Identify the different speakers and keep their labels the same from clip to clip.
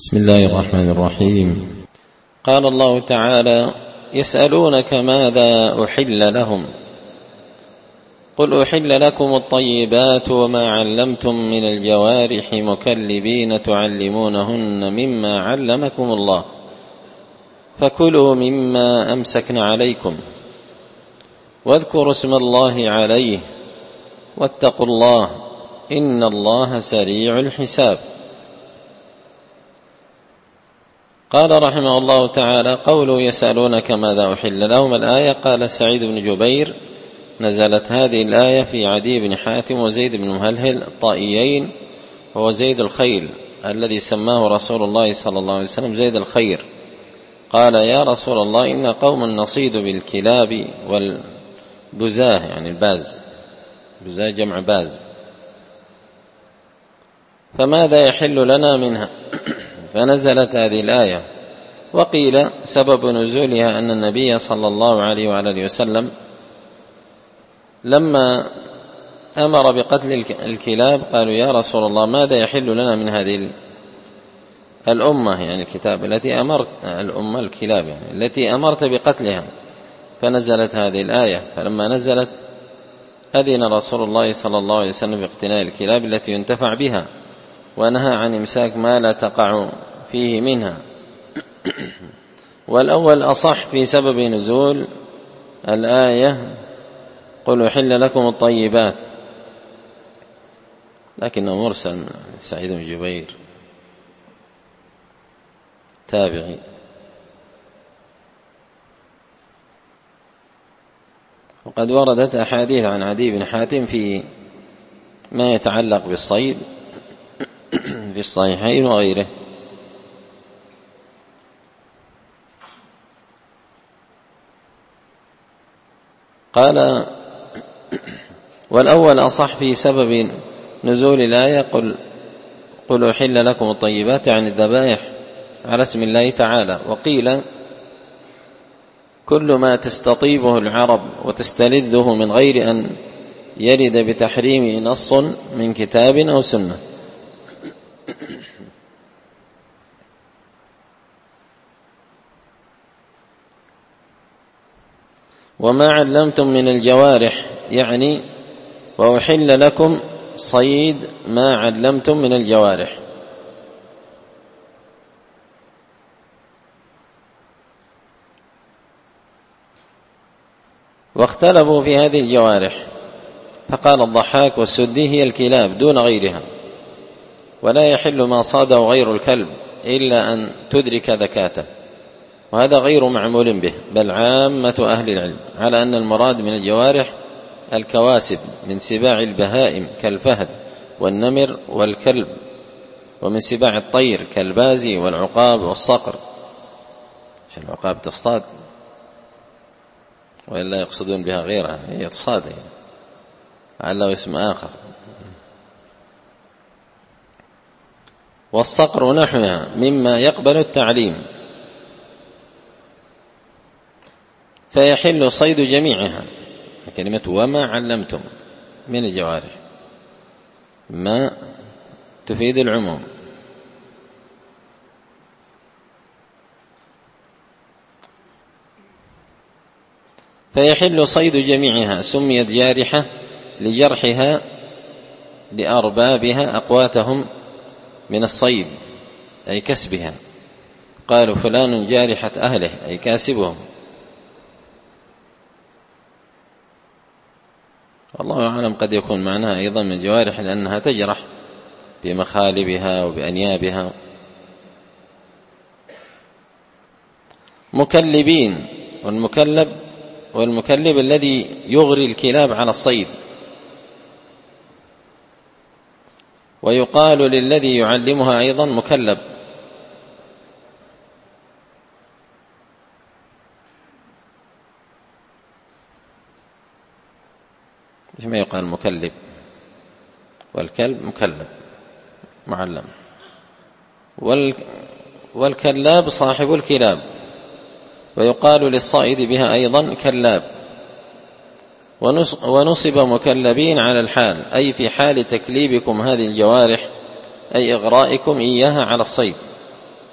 Speaker 1: بسم الله الرحمن الرحيم. قال الله تعالى: يسألونك ماذا أحل لهم قل أحل لكم الطيبات وما علمتم من الجوارح مكلبين تعلمونهن مما علمكم الله فكلوا مما أمسكن عليكم واذكروا اسم الله عليه واتقوا الله إن الله سريع الحساب. قال رحمه الله تعالى: قوله يسألونك ماذا أحل لهم، الآية قال سعيد بن جبير: نزلت هذه الآية في عدي بن حاتم وزيد بن مهلهل الطائيين، وهو زيد الخيل الذي سماه رسول الله صلى الله عليه وسلم زيد الخير. قال: يا رسول الله، إن قوما نصيد بالكلاب والبزاه، يعني الباز، بزاه جمع باز، فماذا يحل لنا منها؟ فنزلت هذه الآية. وقيل سبب نزولها أن النبي صلى الله عليه وآله وسلم لما أمر بقتل الكلاب قالوا: يا رسول الله، ماذا يحل لنا من هذه الأمة، يعني الكتاب التي أمرت الأمة الكلاب، يعني التي أمرت بقتلها. فنزلت هذه الآية. فلما نزلت أذن رسول الله صلى الله عليه وسلم باقتناء الكلاب التي ينتفع بها، ونهى عن إمساك ما لا تقع فيه منها. والأول أصح في سبب نزول الآية: قل أحل لكم الطيبات، لكنه مرسل سعيد بن جبير تابعي. وقد وردت أحاديث عن عدي بن حاتم في ما يتعلق بالصيد في الصحيحين وغيره. قال: والأول أصح في سبب نزول الآية: قل أحل لكم الطيبات، يعني الذبائح على اسم الله تعالى. وقيل كل ما تستطيبه العرب وتستلذه من غير أن يرد بتحريم نص من كتاب أو سنة. وما علمتم من الجوارح، يعني وأحل لكم صيد ما علمتم من الجوارح. واختلفوا في هذه الجوارح، فقال الضحاك والسدي: هي الكلاب دون غيرها، ولا يحل ما صاده غير الكلب إلا أن تدرك ذكاته. وهذا غير معمول به، بل عامة أهل العلم على أن المراد من الجوارح الكواسب من سباع البهائم كالفهد والنمر والكلب، ومن سباع الطير كالبازي والعقاب والصقر. عشان العقاب تصطاد، وإلا يقصدون بها غيرها، هي تصطاد على اسم آخر. والصقر نحوها مما يقبل التعليم، فيحل صيد جميعها. كلمة وما علمتم من الجوارح ما تفيد العموم. فيحل صيد جميعها، سميت جارحة لجرحها لأربابها أقواتهم من الصيد، أي كسبها. قالوا فلان جارحة أهله، أي كاسبهم. الله أعلم، قد يكون معناها أيضا من جوارح لأنها تجرح بمخالبها وبأنيابها. مكلبين، والمكلب الذي يغري الكلاب على الصيد. ويقال للذي يعلمها أيضا مكلب. ما يقال مكلب، والكلب مكلب معلم. والكلاب صاحب الكلاب. ويقال للصائد بها أيضا كلاب. ونصب مكلبين على الحال، أي في حال تكليبكم هذه الجوارح، أي إغرائكم إياها على الصيد.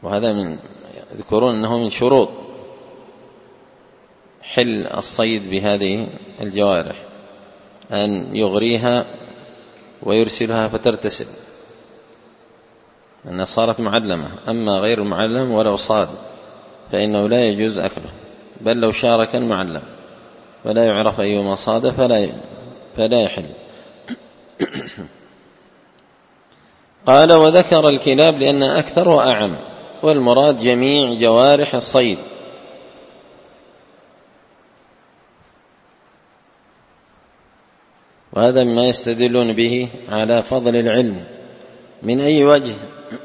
Speaker 1: وهذا يذكرون أنه من شروط حل الصيد بهذه الجوارح أن يغريها ويرسلها فترتسل، أنها صارت معلمة. أما غير المعلم ولو صاد فإنه لا يجوز أكله، بل لو شارك المعلم ولا يعرف أيهما صاد فلا يحل. قال: وذكر الكلاب لأن أكثر وأعم، والمراد جميع جوارح الصيد. وهذا مما يستدلون به على فضل العلم. من أي وجه؟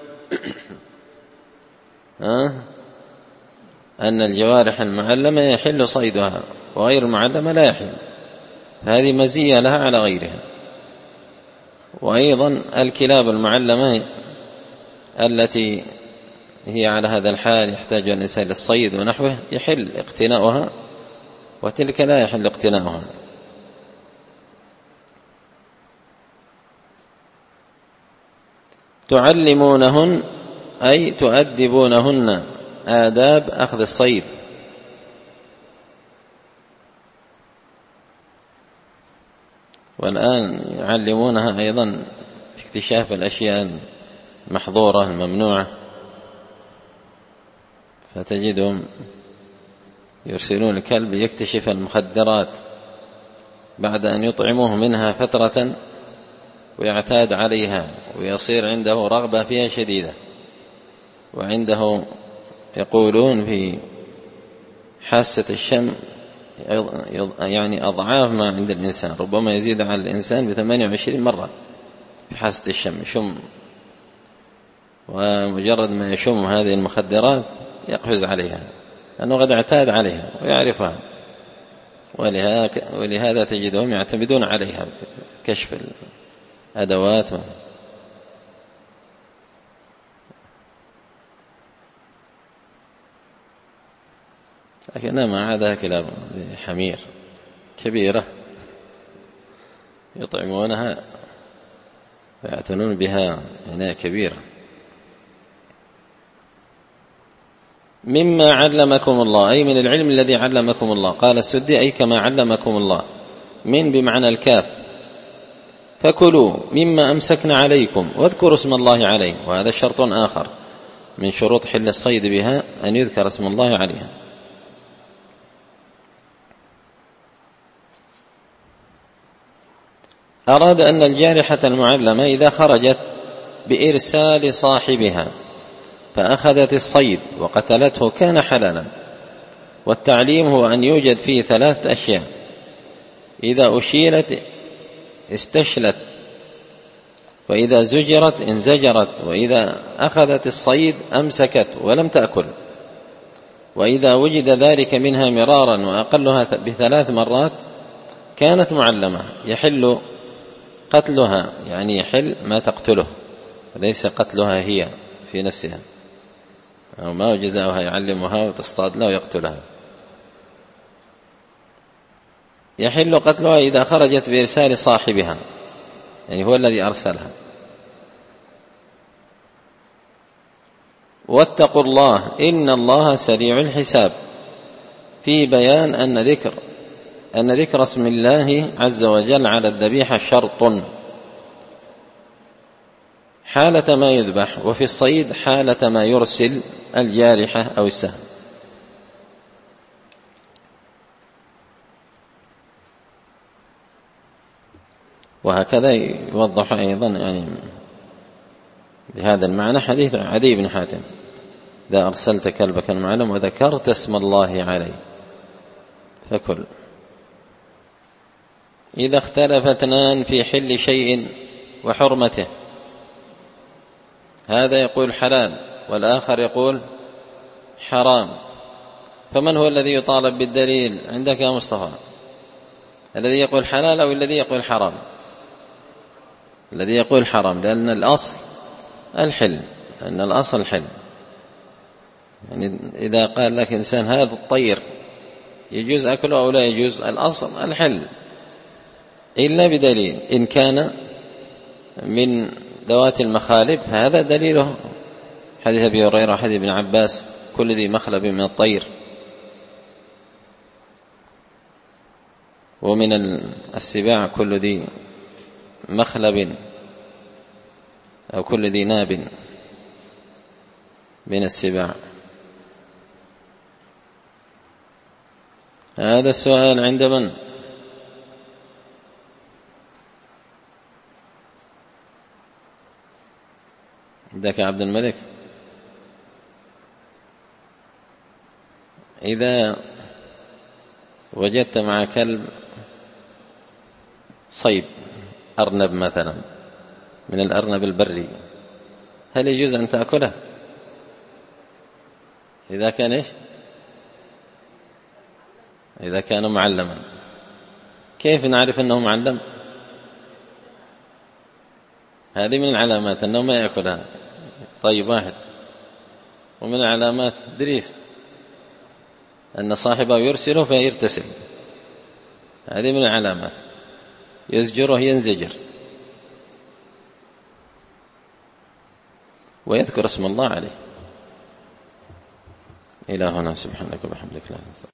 Speaker 1: أن الجوارح المعلمة يحل صيدها وغير المعلمة لا يحل، فهذه مزية لها على غيرها. وأيضا الكلاب المعلمة التي هي على هذا الحال يحتاج الإنسان للصيد ونحوه يحل اقتناؤها، وتلك لا يحل اقتناؤها. تعلمونهن أي تؤدبونهن آداب أخذ الصيد. والآن يعلمونها أيضا اكتشاف الأشياء المحظورة الممنوعة، فتجدهم يرسلون الكلب يكتشف المخدرات بعد أن يطعموه منها فترة ويعتاد عليها ويصير عنده رغبة فيها شديدة، وعنده يقولون في حاسة الشم يعني أضعاف ما عند الإنسان، ربما يزيد على الإنسان ب28 مرة في حاسة الشم، يشم، ومجرد ما يشم هذه المخدرات يقفز عليها لأنه قد اعتاد عليها ويعرفها. ولهذا تجدهم يعتمدون عليها كشف الأدوات. لكنها ما عادها كلاب حمير كبيرة يطعمونها ويعتنون بها عناية كبيرة. مما علمكم الله أي من العلم الذي علمكم الله. قال السدي أي كما علمكم الله، من بمعنى الكاف. فكلوا مما أمسكنا عليكم واذكروا اسم الله عليه. وهذا شرط آخر من شروط حل الصيد بها أن يذكر اسم الله عليها. أراد أن الجارحة المعلمة إذا خرجت بإرسال صاحبها فأخذت الصيد وقتلته كان حلالا. والتعليم هو أن يوجد فيه 3 أشياء: إذا أشيلت استشلت، وإذا زجرت انزجرت، وإذا أخذت الصيد أمسكت ولم تأكل. وإذا وجد ذلك منها مرارا وأقلها ب3 مرات كانت معلمة، يحل قتلها، يعني يحل ما تقتله، ليس قتلها هي في نفسها، أو ما جزاؤها يعلمها وتصطاد لا ويقتلها. يحل قتلها إذا خرجت بإرسال صاحبها، يعني هو الذي أرسلها. واتقوا الله إن الله سريع الحساب، في بيان أن ذكر اسم الله عز وجل على الذبيحة شرط حالة ما يذبح، وفي الصيد حالة ما يرسل الجارحة أو السهم. وهكذا يوضح أيضا يعني بهذا المعنى حديث عدي بن حاتم: إذا أرسلت كلبك المعلم وذكرت اسم الله عليه فكل. إذا اختلف 2 في حل شيء وحرمته، هذا يقول حلال والآخر يقول حرام، فمن هو الذي يطالب بالدليل عندك يا مصطفى؟ الذي يقول حلال أو الذي يقول حرام؟ الذي يقول حرام، لأن الأصل الحل، لأن الأصل الحل. يعني إذا قال لك إنسان هذا الطير يجوز أكله أو لا يجوز، الأصل الحل إلا بدليل. إن كان من ذوات المخالب فهذا دليله حديث أبي هريرة حديث ابن عباس كل ذي مخلب من الطير، ومن السباع كل ذي مخلب أو كل ذي ناب من السباع. هذا السؤال عند من؟ عندك عبد الملك. إذا وجدت مع كلب صيد أرنب مثلا من الأرنب البري، هل يجوز أن تأكله؟ إذا كان إيش؟ إذا كان معلما. كيف نعرف أنه معلم؟ هذه من العلامات أنه ما يأكلها. طيب واحد. ومن العلامات دريس أن صاحبه يرسله فيرتسل، هذه من العلامات. يزجره ينزجر ويذكر اسم الله عليه. إلى هنا سبحانك وبحمدك لا إله إلا أنت.